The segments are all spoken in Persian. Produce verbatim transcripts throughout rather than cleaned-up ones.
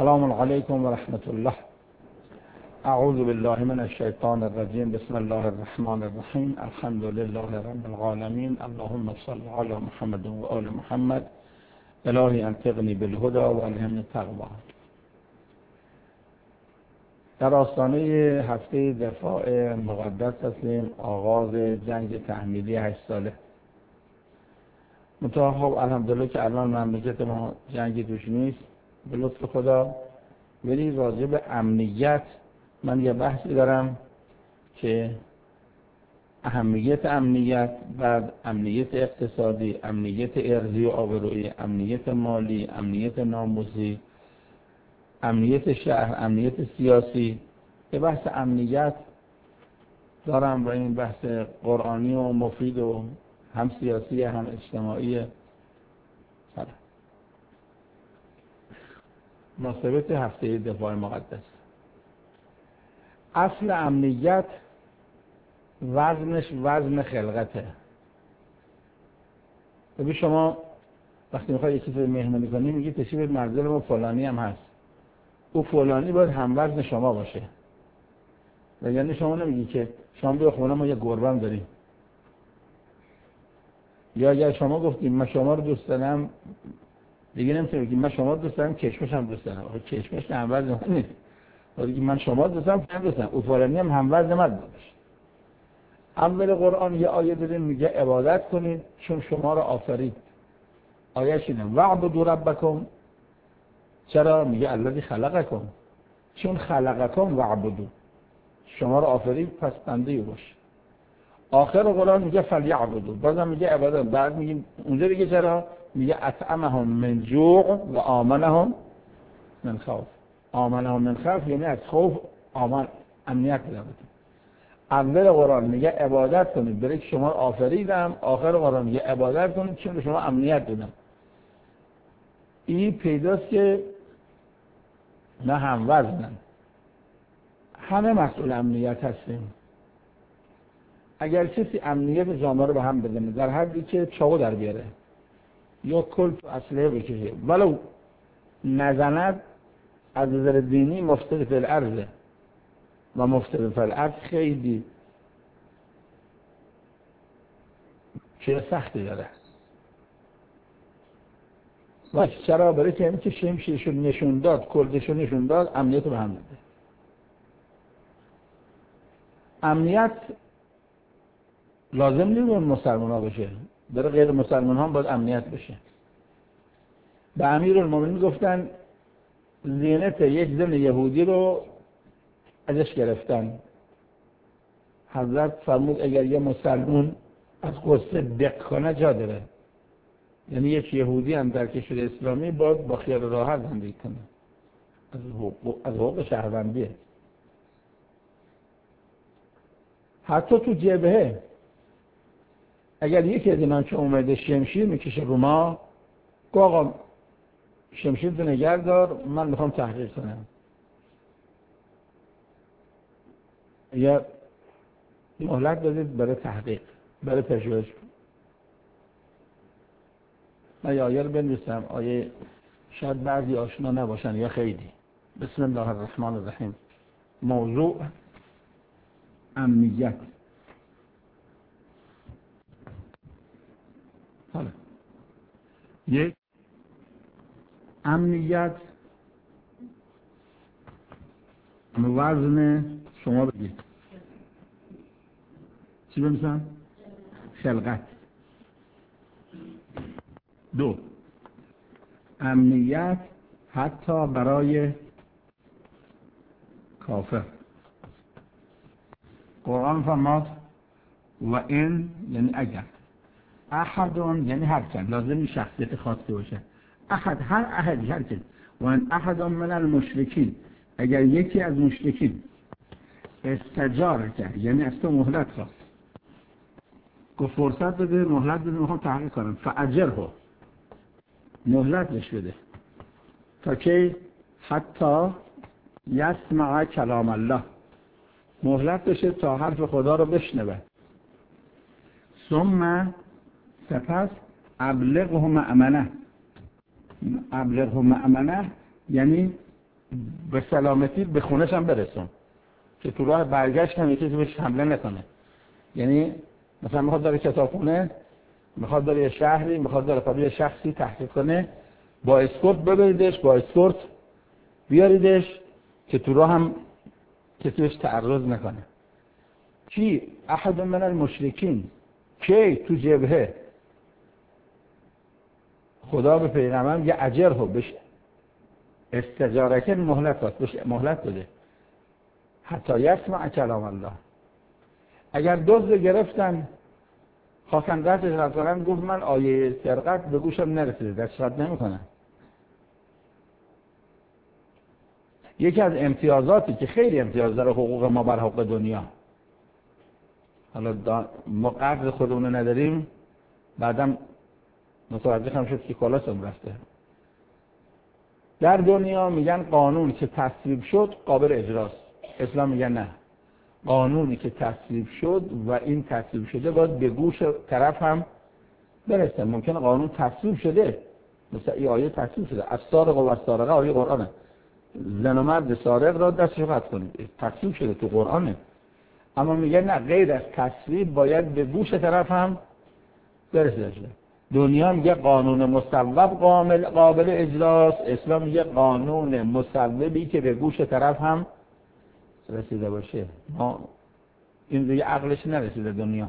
السلام علیکم و رحمت الله. اعوذ بالله من الشیطان الرجیم. بسم الله الرحمن الرحیم. الحمد لله رب العالمین. اللهم صل علی محمد و آل محمد. الهی انطقنی بالهدى و الهمنی التقوی. در آستانه هفته دفاع مقدس هستیم، آغاز جنگ تحمیلی هشت ساله. منتها خب الحمدلله که الان مملکت ما جنگی توش نیست به لطف خدا، ولی راجع به امنیت من یه بحثی دارم که اهمیت امنیت، بعد امنیت اقتصادی، امنیت ارضی و آبرویی، امنیت مالی، امنیت ناموسی، امنیت شهر، امنیت سیاسی. یه بحث امنیت دارم و این بحث قرآنی و مفید و هم سیاسی هم اجتماعی. مناسبت هفته دفاع مقدس. اصل امنیت وزنش وزن خلقته. ببین شما وقتی میخوای یکی رو مهمانی کنی میگی تشریف منزل ما فلانی هم هست، او فلانی باید هم وزن شما باشه. و یعنی شما نمیگی که شما بیا خونه ما یه گربه هم داریم، یا اگر شما گفتیم من شما رو دوست دارم دیگه نمیتونی بگی من شما رو دوست دارم کشمش هم دوست دارم. آخه کشمش هم وزن من نیست. بگی من شما رو دوست دارم فلان دوست دارم، او فلانی هم هم وزن من باشه. اول قرآن یه آیه داریم میگه عبادت کنید چون شما رو آفرید. آیه‌اش اینه واعبدوا ربکم. چرا میگه الذی خلقکم؟ چون خلقکم واعبدوا، شما رو آفرید پس بنده او باش. آخر قرآن میگه فلیعبدوا، بازم میگه عبادت. بعد میگه اونجا دیگه چرا میگه اطعمهم من جوع و آمنهم من خوف. آمنهم من خوف یعنی از خوف آمن، امنیت پیدا کنید. اول قرآن میگه عبادت کنید برای که شما آفریدم، آخر قرآن میگه عبادت کنید چون به شما امنیت دادم. این پیداست که نه هم وزنن، همه مسئول امنیت هستیم. اگر کسی امنیت جامعه رو به هم بزنه در حدی که چاقو در بیاره یا کلت و اسلحه بکشه ولو نزند، از نظر دینی مفسد فی الارض و مفسد فی الارض خیلی چه سختی داره. و چرا؟ برای که اینکه شمشیرشو نشون داد، کلتشو نشون داد، امنیت رو به هم بده. امنیت لازم نیست اون مسلمان ها بشه، برای غیر مسلمان ها باید امنیت بشه. به امیرالمومنین گفتن زینت یک زن یهودی رو ازش گرفتن. حضرت فرمود اگر یه مسلمان از قصه دق کنه جا داره. یعنی یک یهودی هم در کشور اسلامی باید با خیال راحت زندگی کنه، از حقوق از حقوق شهروندیه. حتی تو جبهه اگر یکی از اینا که اومده شمشیر میکشه رو ما، گو آقا شمشیر تو نگه دار من میخوام تحقیق کنم، یا مهلت بدید برای تحقیق، برای پژوهش. من یه آیه رو بنویسم، آیه شاید بعضی آشنا نباشن یا خیلی. بسم الله الرحمن الرحیم. موضوع امنیت. حالا یک امنیت وزن شما بگید چی بمیسن؟ خلقت. دو، امنیت حتی برای کافر. قرآن فرماد و این یعنی اگر، احدون یعنی هر چند، لازم شخصیت خاصی باشه. احد هر احد هر چند. و این احد من المشرکین، اگر یکی از مشرکین استجاره کرد یعنی از تو مهلت خواست، گفت فرصت بده مهلت بده میخوام تحقیق کنم، فاجره، مهلت بهش بده تا که حتی یسمع کلام الله، مهلت بشه تا حرف خدا رو بشنوه. ثم سپس ابلغه مأمنه. ابلغه مأمنه یعنی به سلامتی به خونش هم برسون که تو راه برگشت هم یکی بهش حمله نکنه. یعنی مثلا میخواد داره کتابخونه، میخواد داره یه شهری، میخواد داره قضیه شخصی تحقیق کنه، با اسکورت ببریدش، با اسکورت بیاریدش که تو راه هم کسی بهش تعرض نکنه. کی؟ احد من المشرکین. کی؟ تو جبهه خدا به پیغمبر میگه اجره بشه، استجارکن مهلت داد، بشه مهلت بده حتی یسمع کلام الله. اگر دزد گرفتن خواستن دستش کنن، گفت من آیه سرقت به گوشم نرسیده، دستش رد نمیکنن. یکی از امتیازاتی که خیلی امتیاز داره حقوق ما بر حقوق دنیا، حالا ما قدر خودمون نداریم، بعدم متوجه هم شد که کلاسم رفته. در دنیا میگن قانون که تصویب شد قابل اجراست، اسلام میگن نه، قانونی که تصویب شد و این تصویب شده باید به گوش طرف هم برسه. ممکنه قانون تصویب شده، مثلا این آیه تصویب شده، السارق و السارقه، آیه قرآنه، زن و مرد سارق را دستش قطع کنید، تصویب شده تو قرآنه. اما میگه نه، غیر از تصویب باید به گوش طرف هم برسه. دنیا میگه قانون مصوب قابل قابل اجراست، اسلام میگه قانون مصوبی که به گوش طرف هم رسیده باشه. ما این دیگه عقلش نرسیده دنیا.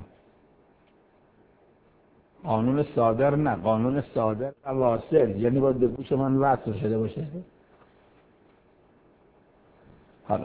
قانون صادر نه، قانون صادر واصل، یعنی باید به گوش من وصل شده باشه. حالا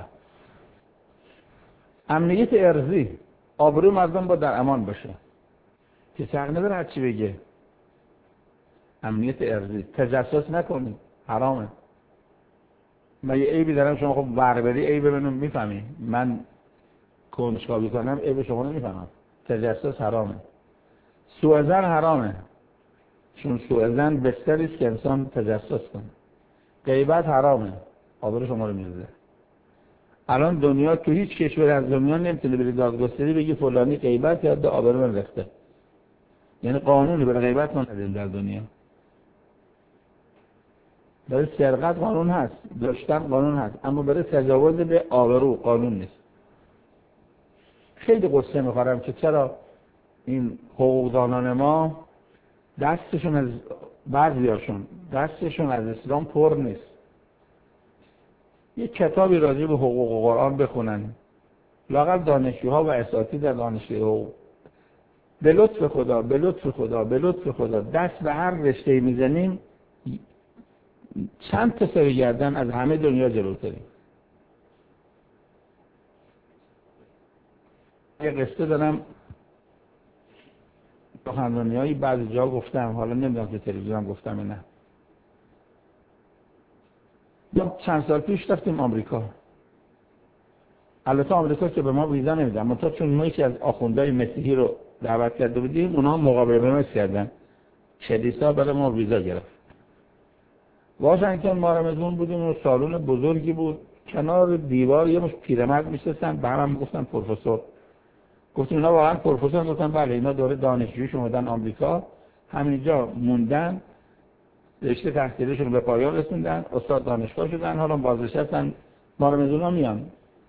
امنیت ارضی، آبروی مردم باید در امان باشه، که حق نداره هر چی بگه. امنیت ارضی، تجسس نکنید، حرامه. من یه عیبی دارم، شما خب بربری عیب منو میفهمی، من کنجکاوی کنم عیب شما رو میفهمم. تجسس حرامه. سوء ظن حرامه، چون سوء ظن بستری است که انسان تجسس کنه. غیبت حرامه، آبرو شما رو میریزه. الان دنیا تو هیچ کشور از دنیا نمیتونه بری دادگستری بگی فلانی غیبت کرد آبرو من ریخته. یعنی قانونی برای غیبت ما نداریم در دنیا. برای سرقت قانون هست، داشتن قانون هست، اما برای تجاوز به آبرو قانون نیست. خیلی قصه میخورم که چرا این حقوقدانان ما دستشون از بعضیاشون دستشون از اسلام پر نیست. یک کتابی راجع به حقوق و قرآن بخونن، لااقل دانشجوها و اساتید در دانشگاه حقوق، به لطف خدا به لطف خدا به لطف خدا دست به هر رشته میزنیم چند تا سر گردن از همه دنیا جلوتریم. یه قصه دارم، سخنرانی‌هایی بعضی جا گفتم، حالا نمیدونم که تلویزیون گفتم یا نه. یا چند سال پیش رفتیم آمریکا. البته آمریکا که به ما ویزا نمیدن، منتها چون ما یکی از آخوندهای مسیحی رو دعوت کرده بودیم، اونها مقابله با ما کردن، کلیسا برای ما ویزا گرفت. واشنگتن ما رمزون بودیم و سالن بزرگی بود، کنار دیوار یه مش پیرمرد میشستن، به هم میگفتن پروفسور. گفتیم اینا واقعا پروفسور؟ گفتن بله، اینا دوره دانشجویی اومدن آمریکا، همینجا موندن، رشته تحصیلیشون به پایان رسوندن، استاد دانشگاه شدن، حالا بازنشستن، ما رمزونا میان.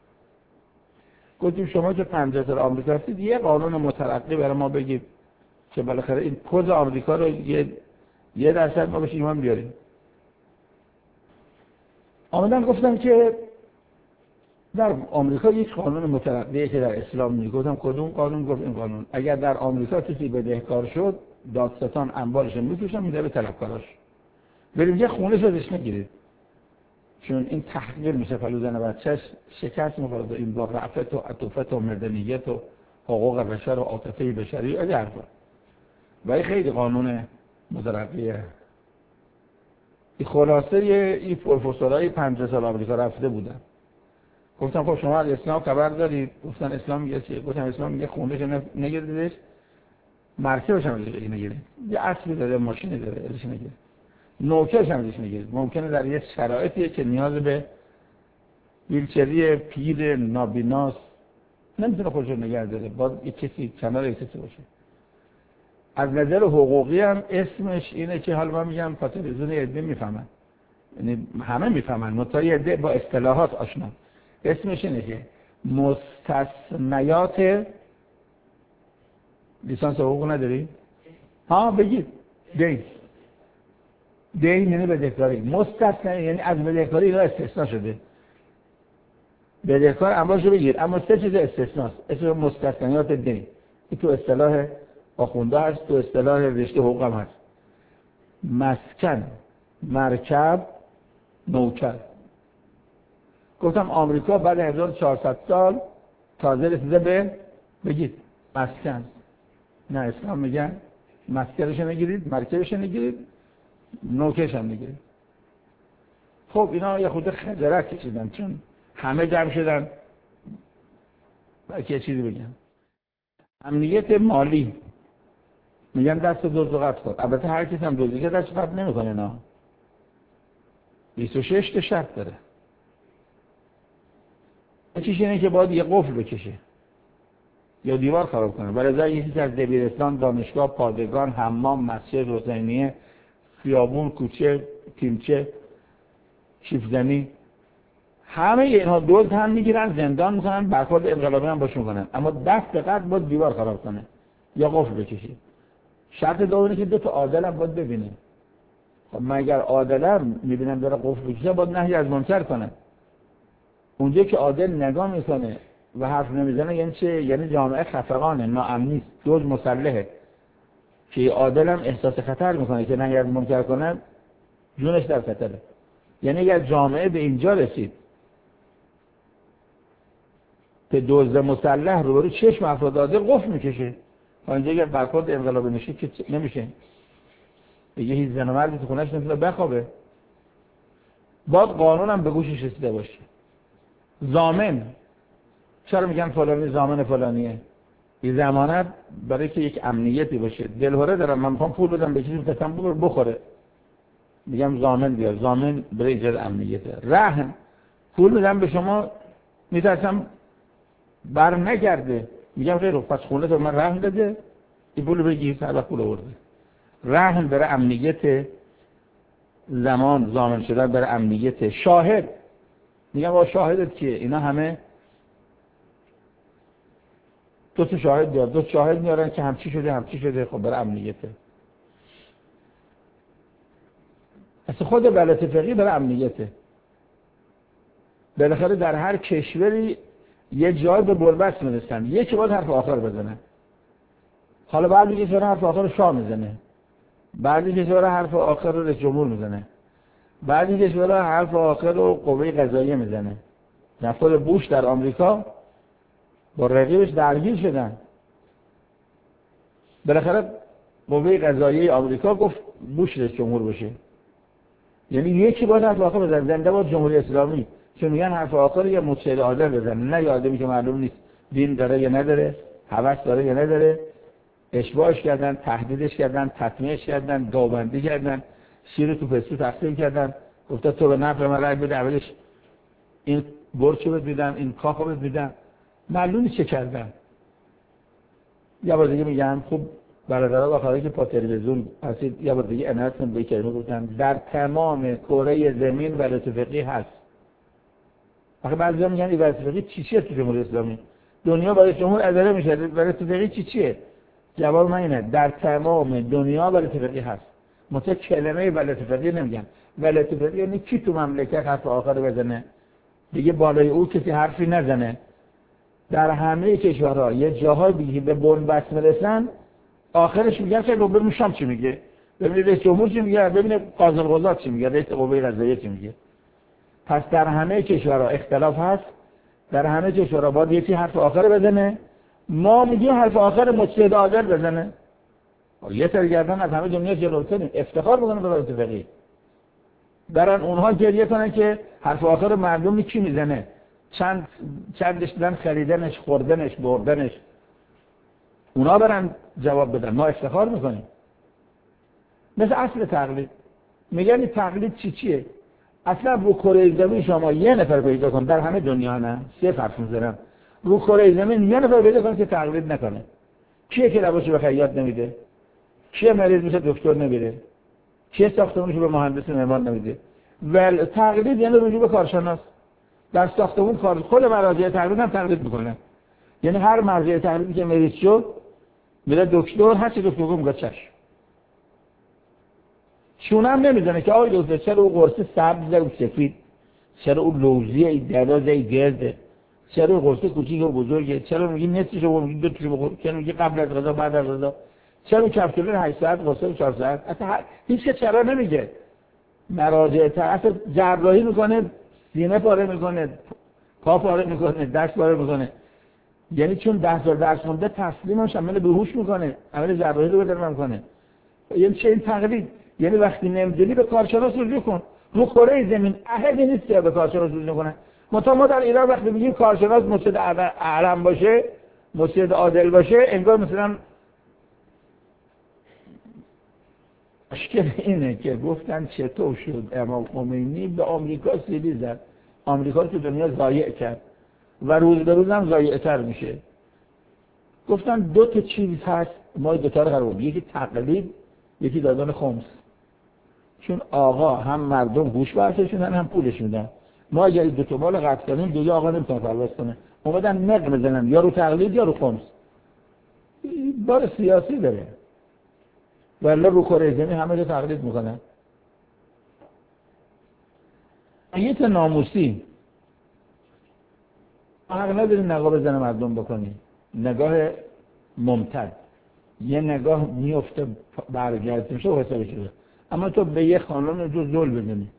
گفتیم شما که پنجاه سال آمریکا هستید، یه قانون مترقی برای ما بگید که بالاخره این کد آمریکا رو یه یه درصد ما بهش ایمان بیاریم. آمدن گفتم که در آمریکا یک قانون مترقیه که در اسلام نیست. گفتم کدوم قانون؟ گفت این قانون، اگر در آمریکا کسی بدهکار شد، دادستان اموالش رو میفروشن میده به طلبکاراش. بریم یه خونه ازش نگیرید، چون این تحقیر میشه فلوزن بچه‌ش، شکست می‌خوره این با رأفت و عطوفت و مردنیت و حقوق بشر و عاطفه بشری از حرفا. و این خیلی قانون مترقیه. این خلاصه این پروفسورای پنجاه سال آمریکا رفته بودن. گفتم خب شما از اسلام خبر دارید؟ گفتن اسلام میگه چیه؟ گفتم اسلام میگه خونه‌ش نگیریدش، مرکبش هم نگیرید، یه اصلی داره، ماشینی داره، ازش نگیرید، نوکرش هم ازش نگیرید. ممکنه در یه شرایطی که نیاز به ویلچری پیر نابیناست، نمیتونه خودش رو نگه داره، باید یه کسی کنار یه کسی باشه. از نظر حقوقی هم اسمش اینه که حالا من میگم پاتریزون ادمی میفهمن، یعنی همه میفهمن، منتها یه عده با اصطلاحات آشنا. اسمش اینه که مستثنیات. لیسانس حقوق نداری؟ ها بگید. دین دین یعنی بدهکاری. مستثنی یعنی از بدهکاری اینا استثناء شده. بدهکار اموالشو بگیر، اما سه چیز استثناست. اسم مستثنیات دین. این تو اصطلاح آخونده هست، تو اصطلاح رشته حقوق هم هست. مسکن، مرکب، نوکر. گفتم آمریکا بعد هزار و چهارصد سال تازه رسیده به بگید مسکن. نه اسلام میگن مسکنش نگیرید، مرکبش نگیرید، نوکرش هم نگیرید. خب اینا یه خود خجالت کشیدن چون همه جمع شدن که چیزی بگن. امنیت مالی میگن دست دزد و قتل کن. البته هر کسی هم دزدی که دست قتل نمیکنه. نه بیست و شش تا شرط داره. چیش اینه که باید یه قفل بکشه یا دیوار خراب کنه. برای ازای یه چیز از دبیرستان، دانشگاه، پادگان، حمام، مسجد، حسینیه، خیابون، کوچه، تیمچه، شیفزنی، همه اینها دزد هم میگیرن، زندان میکنن، برخورد انقلابی هم باشون کنن. اما دست به قتل باید دیوار خراب کنه یا قفل بکشه. شرط دومی که دو تا عادل هم باید ببینه. خب من اگر عادلم میبینم داره قفل بکشه باید نهی از منکر کنه. اونجا که عادل نگاه میکنه و حرف نمیزنه یعنی چه؟ یعنی جامعه خفقانه، ناامنیست، دزد مسلحه. که عادل هم احساس خطر میکنه که نهی از منکر کنه، جونش در خطره. یعنی اگر جامعه به اینجا رسید که دزد مسلح رو برای چشم افراد عادل قفل میکشه، اینجا اگر برخورد انقلابی نشه که نمیشه. دیگه هیچ زن و مردی تو خونه‌اش نمیتونه بخوابه. باید قانون هم به گوشش رسیده باشه. ضامن، چرا میگن فلانی ضامن فلانیه؟ این ضمانت برای که یک امنیتی باشه. دلهره دارم من میخوام پول بدم به کسی میتونم پول رو بخوره، میگم ضامن بیار. ضامن برای ایجاد امنیته. رهن، پول میدم به شما میترسم بر نگرده، میگم خیلی پس خونه تو من رهن بده، این پول بگیر، هر وقت پول آورده. رهن برای امنیت زمان، ضامن شدن برای امنیت. شاهد، میگم با شاهدت که اینا همه دو تا شاهد بیار، دو تا شاهد میارن که همچی شده همچی شده، خب برای امنیته. اصلا خود بلد فقهی برای امنیته. بالاخره در هر کشوری یه جای به بنبست میرسن، یکی باید حرف آخر بزنه. حالا بعد میگه چرا حرف آخر شاه میزنه، بعد میگه چرا حرف آخر رو رئیس جمهور میزنه، بعد میگه چرا حرف آخر رو قوه قضاییه میزنه. نفر بوش در آمریکا با رقیبش درگیر شدن. بالاخره قوه قضاییه آمریکا گفت بوش رئیس جمهور بشه. یعنی یکی باید حرف آخر بزنه. زنده باد جمهوری اسلامی. چون میگن حرف آخر یه مجتهد عادل بزنه، نه یه آدمی که معلوم نیست دین داره یا نداره، هوس داره یا نداره. اشباهش کردن، تهدیدش کردن، تطمیعش کردن، گاوبندی کردن، شیر تو پستو تقسیم کردن، گفت تو به نفع من رای بده، اولش این برچو بهت میدم، این کاخو بهت میدم، معلومه چه کردن. یه بار دیگه میگم خب برادرها و خواهرایی که پا تلویزیون هستید یه بار دیگه عنایت کنید به کلمه گفتن در تمام کره زمین ولایت فقیه هست. آخه بعضیا میگن این ولایت فقیه چی چیه تو جمهوری اسلامی؟ دنیا برای جمهور اداره میشه، ولایت فقیه چی چیه؟ جواب من اینه در تمام دنیا ولایت فقیه هست. مثلا کلمه ولایت فقیه نمیگن. ولایت فقیه یعنی کی تو مملکت حرف آخر بزنه دیگه بالای او کسی حرفی نزنه. در همه کشورها یه جاهای دیگه به بنبست میرسن، آخرش میگن که ببینیم شام چی میگه، ببینید رئیس جمهور چی میگه، ببینید قاضی القضات چی میگه، رئیس قوه قضاییه چی میگه. پس در همه کشورها اختلاف هست، در همه کشورها باید یکی حرف آخر بزنه. ما میگیم حرف آخر مجتهد عادل بزنه. یه سر گردن از همه دنیا جلوتریم، افتخار میکنن به ولایت فقیه. برن اونها گریه کنن که حرف آخر مردم کی میزنه، چند چندش دادن، خریدنش، خوردنش، بردنش. اونا برن جواب بدن، ما افتخار میکنیم. مثل اصل تقلید، میگن تقلید چی چیه؟ اصلا رو کره زمین شما یه نفر پیدا کن، در همه دنیا نه، سه حرف میزنم، رو کره زمین یه نفر پیدا کن که تقلید نکنه. کیه که لباسو به خیاط نمیده؟ کیه مریض میشه دکتر نمیره؟ کیه ساختمونشو به مهندس معمار نمیده؟ و تقلید یعنی رجوع به کارشناس. در ساختمون کار خود مراجع تقلید هم تقلید میکنن. یعنی هر مرجع تقلیدی که مریض شد میره دکتر، هر چی دکتر میگه چشم. چون هم نمیدونه که آقای دکتر چرا اون قرص سبز و سفید، چرا اون لوزیه درازه گرده، چرا اون قرص کوچیک و بزرگه، چرا میگی نصفشو میگی دو تاشو بخور، چرا میگی قبل از غذا بعد از غذا، چرا کپسول هشت ساعت قرص چهار ساعت. اصلا هیچ که چرا نمیگه. مراجع طرف جراحی میکنه، سینه پاره میکنه، پا پاره میکنه، دست پاره میکنه. یعنی چون ده سال درس خونده تسلیمش عمل بیهوش میکنه، عمل جراحی رو بدر میکنه. یعنی چه این تقلید؟ یعنی وقتی نمیدونی به کارشناس رجوع کن. رو کره زمین احدی نیست که به کارشناس رجوع کنه. متا ما در ایران وقتی میگیم کارشناس مرشد اعلم باشه، مرشد عادل باشه، انگار مثلا مشکل اینه که گفتن چطور شد امام خمینی به آمریکا سیلی زد، آمریکا رو تو دنیا ضایع کرد و روز به روز هم ضایع‌تر میشه. گفتن دو تا چیز هست ما دو تا رو قرار بدیم، یکی تقلید، یکی دادن خمس. چون آقا هم مردم گوش برسش میدن هم پولش میدن. ما اگر دو تا مال قطع کنیم دیگه آقا نمیتونه پرواز کنه. اومدن نق بزنن یا رو تقلید یا رو خمس. بار سیاسی داره. ولی رو کره زمین همه رو تقلید میکنن. ایت ناموسی حق نداری نگاه بزن مردم بکنی. نگاه ممتد، یه نگاه میفته برگرد میشه و حسابی شده. اما تو به یه خانم جو زل بزنی،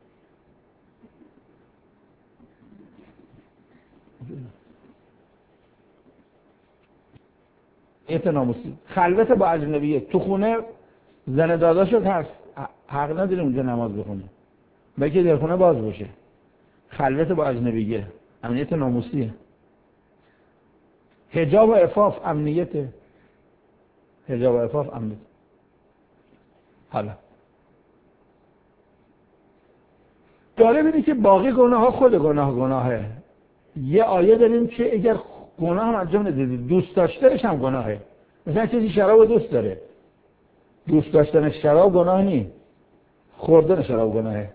ایت ناموسی. خلوت با اجنبیه تو خونه، زن داداشت هست، حق نداری اونجا نماز بخونه بلکه در خونه باز باشه. خلوت با اجنبیه امنیت ناموسیه. حجاب و عفاف امنیته. حجاب و عفاف امنیت. حالا داره بینی که باقی گناه ها خود گناه گناهه. یه آیه داریم که اگر گناه هم انجام ندیدید دوست داشتنش هم گناهه. مثلا کسی شراب دوست داره، دوست داشتن شراب گناه نیست، خوردن شراب گناهه.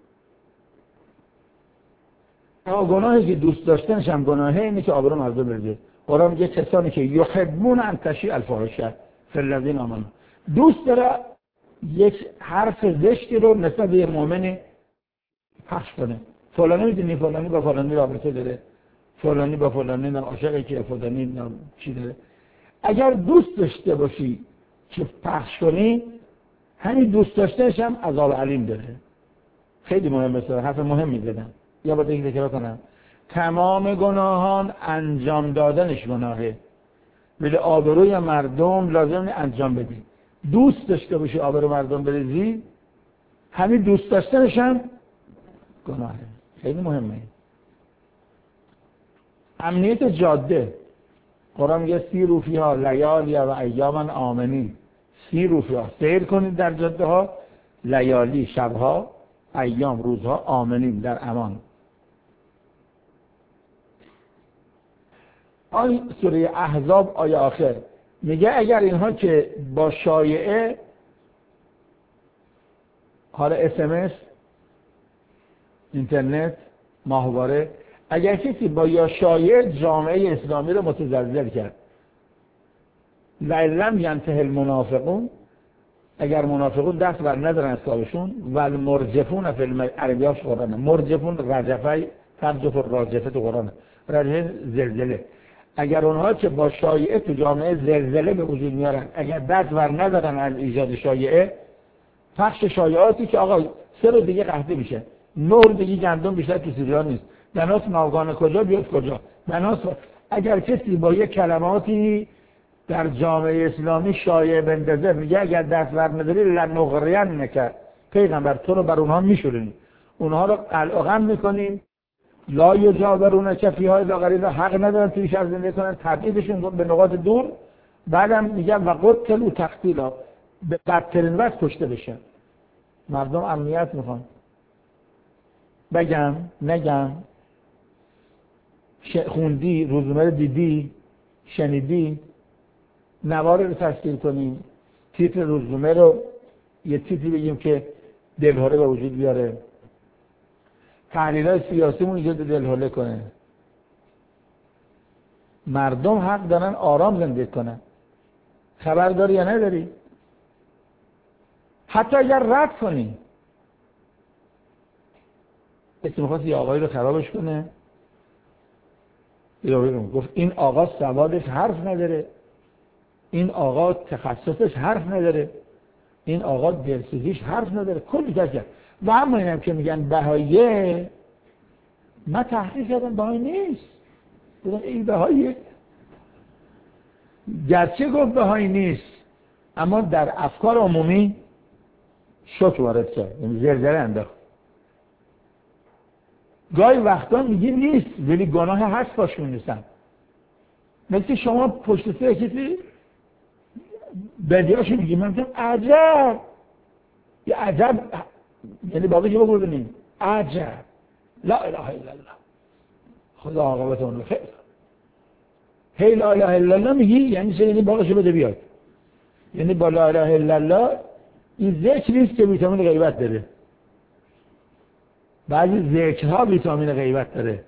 اما گناهی که دوست داشتنش هم گناهه اینه که آبرو مردم بریزه. قرآن میگه کسانی که یحبون ان تشیع الفاحشه فی الذین آمنوا، دوست داره یک حرف زشتی رو نسبت به مؤمن پخش کنه. فلانی میدونی فلانی با فلانی رابطه داره، فلانی با فلانی نه عاشقه که فلانی نه چی داره. اگر دوست داشته باشی که پخش کنی، همین دوست داشتنش هم عذاب علیم داره. خیلی مهمه، سر حرف مهم میزدم یا باید این ذکر کنم. تمام گناهان انجام دادنش گناهه، ولی آبروی مردم لازم انجام بدی. دوست داشته باشی آبرو مردم بریزی، همین دوست داشتنش هم گناهه. خیلی مهمه. امنیت جاده، قرآن میگه سیروا فیها لیالی و ایاما آمنین. سیروا فیها، سیر کنید در جاده ها، لیالی شبها، ایام روزها، آمنین در امان. آن سوره احزاب آیه آخر میگه اگر اینها که با شایعه، حالا اس ام اس، اینترنت، ماهواره، اگر کسی با یا شایعه جامعه اسلامی رو متزلزل کرد، لعلم ینته المنافقون، اگر منافقون دست بر ندارن حسابشون، و المرجفون فی العربیاش قرآنه، مرجفون رجفه، ترجف الراجفه تو قرآنه، رجفه زلزله. اگر اونها که با شایعه تو جامعه زلزله به وجود میارن، اگر دست بر ندارن از ایجاد شایعه، پخش شایعاتی که آقا سه روز دیگه قحطی میشه، نور دیگه گندم بیشتر تو سیریان نیست، بناس ناوگان کجا بیاد کجا، بناس اگر کسی با یه کلماتی در جامعه اسلامی شایعه بندازه، میگه اگر دست بر نداری لنغرین نکرد، پیغمبر تو رو بر اونها میشورونی، اونها رو قلعقم میکنیم، لا یجاورون کفیهای لاغرین، حق ندارن توی شهر زندگی کنن، تبعیدشون به نقاط دور. بعدم میگن و قتلوا تقتیلا، به بدترین وجه کشته بشن. مردم امنیت میخوان. بگم نگم، خوندی، روزنامه دیدی، شنیدی، نوار رو تشکیل کنیم، تیتر روزنامه رو یه تیتری بگیم که دلهره به وجود بیاره. تحلیل‌های سیاسیمون ایجاد دلهوله کنه. مردم حق دارن آرام زندگی کنن. خبر داری یا نداری؟ حتی اگر رد کنی، کسی می‌خواست یه آقایی رو خرابش کنه، یا بگم گفت این آقا سوادش حرف نداره، این آقا تخصصش حرف نداره، این آقا دلسوزیش حرف نداره، کلی کار کرد. و همون اینم که میگن بهاییه، من تحقیق کردم بهایی نیست. بودم این بهاییه، گرچه گفت بهایی نیست اما در افکار عمومی شوک وارد کرد، یعنی زلزله انداخت. گاهی وقتا میگی نیست ولی گناه هست باش می‌نویسن. مثل شما پشت سر کسی بدیاشو میگی، من میگم عجب، یه عجب، یعنی باقی چه بگردنیم عجب، لا اله الا الله، خدا عاقبتون رو خیر. هی لا اله الا الله میگی یعنی چه؟ یعنی باقیشو بده بیاد. یعنی با لا اله الا الله این ذکر نیست که ویتامین غیبت داره. بعضی ذکرها ویتامین غیبت داره،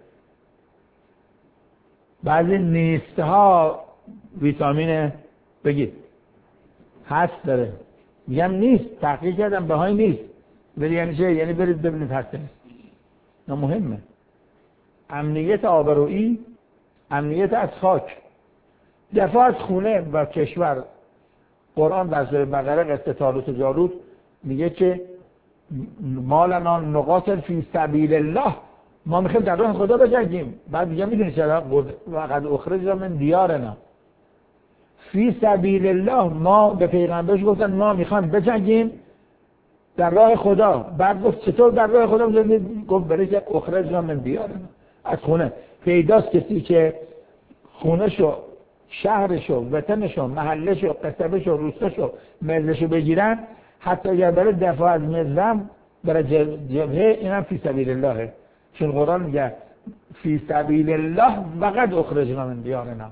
بعضی نیستها ویتامین بگید هست داره. میگم نیست، تحقیق کردم بهایی نیست، ولی یعنی چه؟ یعنی برید ببینید هست نیست. نه مهمه. امنیت آبرویی، امنیت از خاک. دفاع از خونه و کشور. قرآن در سوره بقره قصه طالوت و جالوت میگه که مالنا نقاتل فی سبیل الله، ما میخوایم در راه خدا بجنگیم. بعد میگه میدونی چرا؟ وقد اخرجنا من دیارنا فی سبیل الله. ما به پیغمبرش گفتن ما میخوایم بجنگیم در راه خدا. بعد گفت چطور در راه خدا بجنگیم؟ گفت برای که اخرجنا من دیارنا، از خونه. پیداست کسی که خونهشو، شهرشو، وطنشو، محلشو، قصبشو، روستاشو، ملزشو بگیرن، حتی اگر برای دفاع از ملزم برای جبهه، اینم فی سبیل اللهه. چون قرآن میگه فی سبیل الله وقد اخرجنا من دیارنا.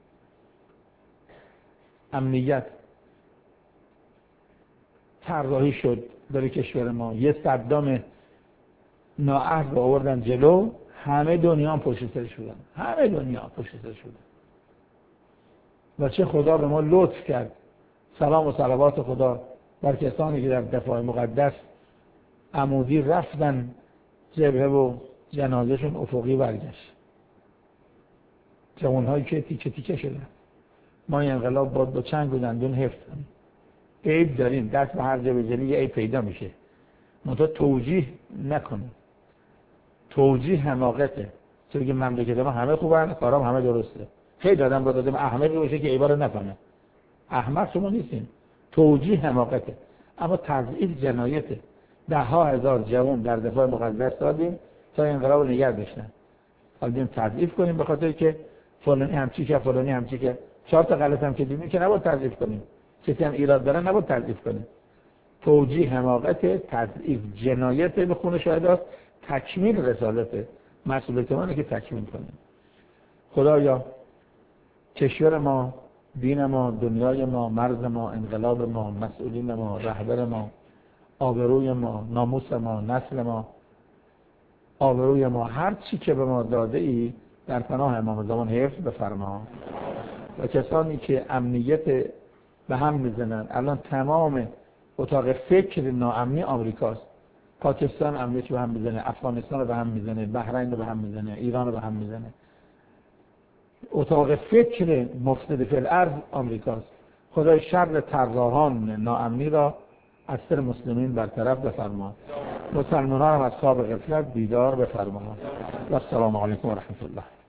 امنیت طراحی شد برای کشور ما. یه صدام نااهل رو آوردن جلو، همه دنیا هم پشت سرش بودن، همه دنیا پشت سرش بودن. و چه خدا به ما لطف کرد. سلام و صلوات خدا بر کسانی که در دفاع مقدس عمودی رفتن جبهه و جنازهشون افقی برگشت. جوانهایی که تیکه تیکه شدن. ما این انقلاب باد با چنگ و دندون حفظ کنیم. عیب داریم، دست به هر جا بزنی یه عیب پیدا میشه. منتها توجیه نکنیم. توجیه حماقته. چون که مملکت ما همه خوبن، کارام همه درسته. خیلی آدم با دادم احمقی باشه که عباره نفهمه. احمق شما نیستین. توجیه حماقته. اما تضعیف جنایته. ده ها هزار جوان در دفاع مقدس دادیم تا انقلاب رو نگه داشتن. حالا دیم تضعیف کنیم به خاطر که فلانی همچی که فلانی همچی که چهار تا غلط هم که دیدیم که نباید تضعیف کنیم. کسی هم ایراد داره نباید تضعیف کنیم. توجیه حماقته، تضعیف جنایته به خون شهداست، تکمیل رسالته. مسئولیت ما اینه که تکمیل کنیم. خدایا کشور ما، دین ما، دنیای ما، مرز ما، انقلاب ما، مسئولین ما، رهبر ما، آبروی ما، ناموس ما، نسل ما، آبروی ما، هر چی که به ما داده ای در پناه امام زمان حفظ بفرما. و کسانی که امنیت به هم میزنن، الان تمام اتاق فکر ناامنی آمریکاست. پاکستان امنیت به هم میزنه، افغانستان رو به هم میزنه، بحرین رو به هم میزنه، ایران رو به هم میزنه. اتاق فکر مفسد فی الارض آمریکاست. خدای شر طراحان ناامنی را از سر مسلمین برطرف بفرما. مسلمانان را از خواب غفلت بیدار بفرما. و السلام علیکم و رحمت الله.